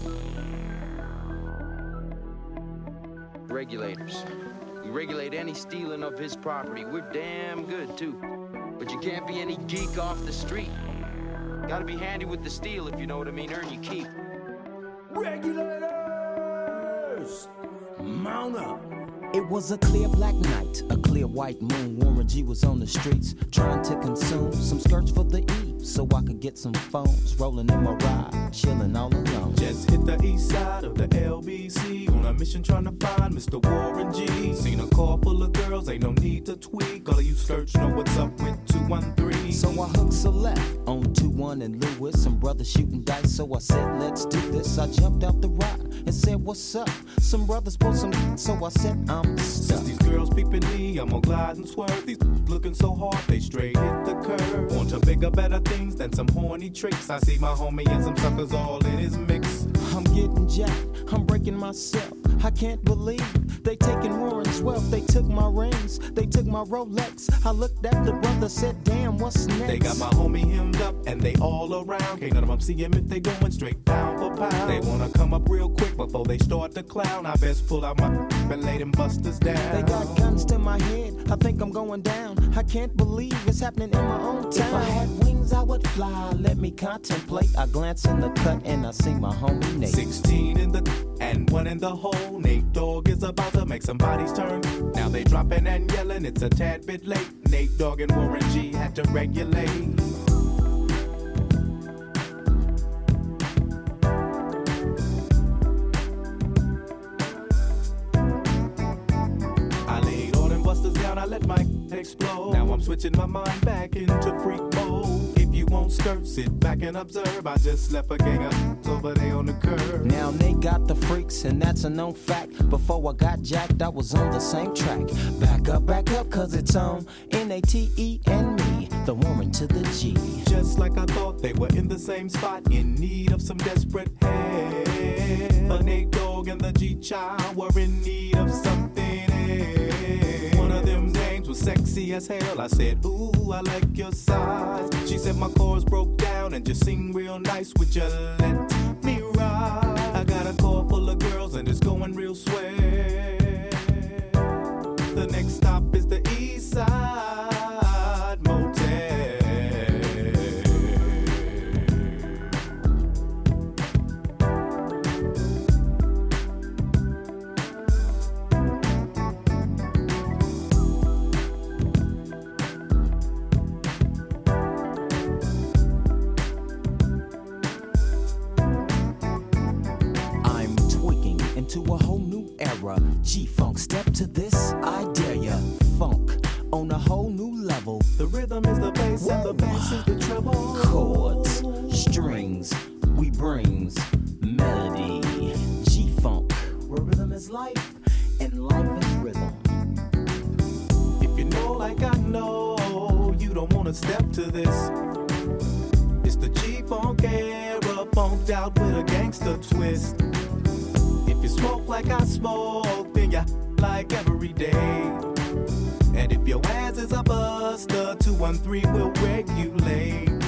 Regulators. We regulate any stealing of his property. We're damn good, too. But you can't be any geek off the street. Gotta be handy with the steel, if you know what I mean. Earn your keep. Regulators! Mount up! It was a clear black night, a clear white moon. Warren G was on the streets, trying to consume some skirts for the E, so I could get some phones. Rolling in my ride, chilling all alone. Just hit the east side of the LBC on a mission trying to find Mr. Warren G. Seen a car full of girls, ain't no need to tweak. All of you search know what's up with 213. So I hooked select on 21 and Lewis. Some brothers shooting dice, so I said, let's do this. I jumped out the ride and said, what's up? Some brothers pulled some, so I said, I'm stuck. Since these girls peeping me, I'm gonna glide and swerve. These looking so hard, they straight hit the curve. Want to bigger, better things than some horny tricks. I see my homie and some suckers all in his mix. I'm getting jacked, I'm breaking myself. I can't believe they taking Warren's wealth. They took my rings, they took my Rolex. I looked at the brother, said, damn, what's next? They got my homie hemmed up and they all around. Can't none of them see him if they going straight pound for pound. They wanna come up real quick before they start to clown. I best pull out my and lay them busters down. They got guns to my head, I think I'm going down. I can't believe it's happening in my own town. If I had wings, I would fly, let me contemplate. I glance in the cut and I see my homie Nate. 16 in the and 1 in the hole. Nate Dogg is about to make somebody's turn. Now they dropping and yelling, it's a tad bit late. Nate Dogg and Warren G had to regulate. I let my explode. Now I'm switching my mind back into freak mode. If you won't skirt, sit back and observe. I just left a gang of over there on the curb. Now they got the freaks, and that's a known fact. Before I got jacked, I was on the same track. Back up, cause it's on N-A-T-E and me, the Warren to the G. Just like I thought, they were in the same spot, in need of some desperate help. The Nate Dogg and the G-Child were in need of something else. One of them names was sexy as hell. I said, ooh, I like your size. She said my chords broke down and just sing real nice. Would you let me ride? I got a car full of girls and it's going real swell. The next stop is the East Side Motel. To a whole new era. G-Funk, step to this, I dare ya. Funk on a whole new level. The rhythm is the bass and the bass is the treble. Chords, strings, we brings melody. G-Funk, where rhythm is life and life is rhythm. If you know like I know, you don't wanna step to this. It's the G-Funk era, funked out with a gangster twist. If you smoke like I smoke, then you like every day. And if your ass is a buster, 213 will regulate.